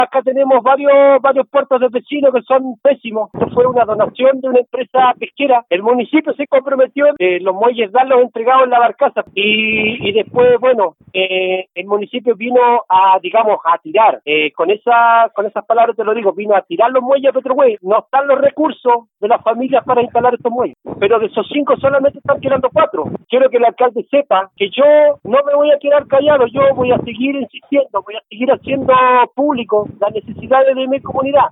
Acá tenemos varios puertos de vecinos que son pésimos. Esto fue una donación de una empresa pesquera. El municipio se comprometió los muelles darlos entregados en la barcaza y después, el municipio vino a tirar. Con esas palabras te lo digo, vino a tirar los muelles a Petrohue. No están los recursos de las familias para instalar estos muelles. Pero de esos 5 solamente están quedando 4. Quiero que el alcalde sepa que yo no me voy a quedar callado, yo voy a seguir insistiendo, voy a seguir haciendo público las necesidades de mi comunidad.